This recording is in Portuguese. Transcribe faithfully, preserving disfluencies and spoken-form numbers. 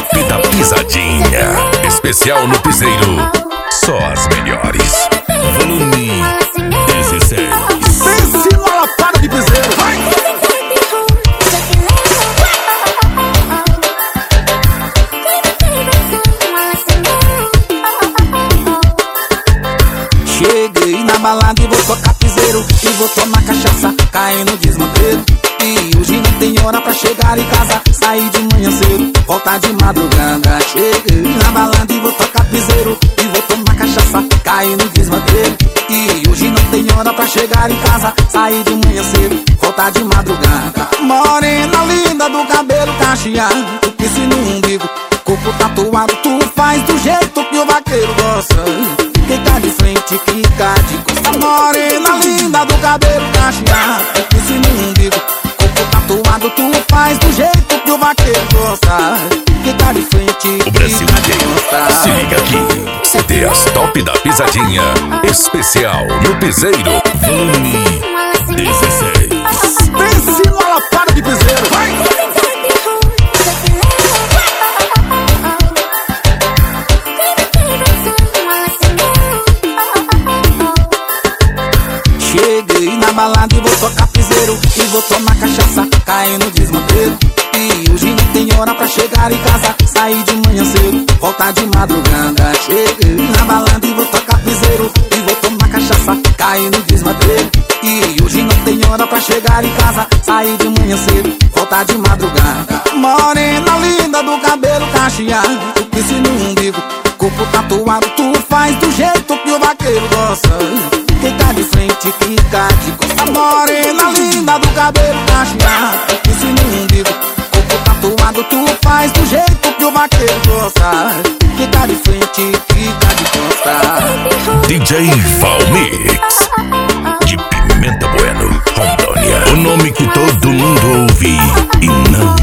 Top da Pisadinha. Especial no piseiro. Só as melhores. Volume dezesseis. Pense numa lapada de piseiro. Vai! Cheguei na balada e vou tocar piseiro, e vou tomar cachaça, cair no desmantelo. E hoje não tem hora pra chegar em casa, sair de manhã cedo, voltar de madrugada. Cheguei na balada e vou tocar piseiro, e vou tomar cachaça, cair no desmantelo. E hoje não tem hora pra chegar em casa, sair de manhã cedo, voltar de madrugada. Morena linda do cabelo cacheado, tu pisse no umbigo, corpo tatuado, tu faz do jeito que o vaqueiro gosta. Quica de frente, quica de costa. Morena linda do cabelo cacheado, tu pisse no umbigo, corpo tatuado, tu faz do jeito que o vaqueiro gosta. Quica de frente, o Brasil inteiro. Costa. Se liga aqui, C D As Top da Pisadinha. Especial no piseiro. Volume dezesseis. Pense numa lapada de piseiro. Vai! Cheguei na balada e vou tocar piseiro, e vou tomar cachaça, cair no desmantelo. E hoje não tem hora pra chegar em casa, sair de manhã cedo, voltar de madrugada. Cheguei na balada e vou tocar piseiro, e vou tomar cachaça, cair no desmantelo. E hoje não tem hora pra chegar em casa, sair de manhã cedo, voltar de madrugada. Morena linda do cabelo cacheado, tu pisse no umbigo, corpo tatuado, tu faz do jeito que o vaqueiro gosta. Quica de frente, quica de costa. Morena linda do cabelo cacheado, tu pisse no umbigo, corpo tatuado, tu faz do jeito que o vaqueiro gosta. Quica de frente, quica de costa. D J Valmix de Pimenta Bueno, Rondônia. O nome que todo mundo ouve e não